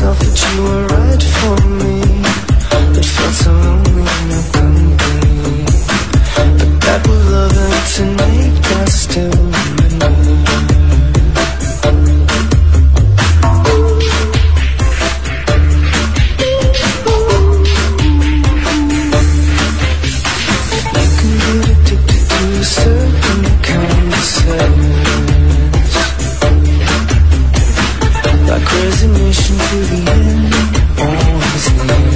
myself that you were right for me, but felt so lonely in your company. But that was love and tonight I still remember. You can get addicted to a certain kind of sadness, like resignation to the end, always near.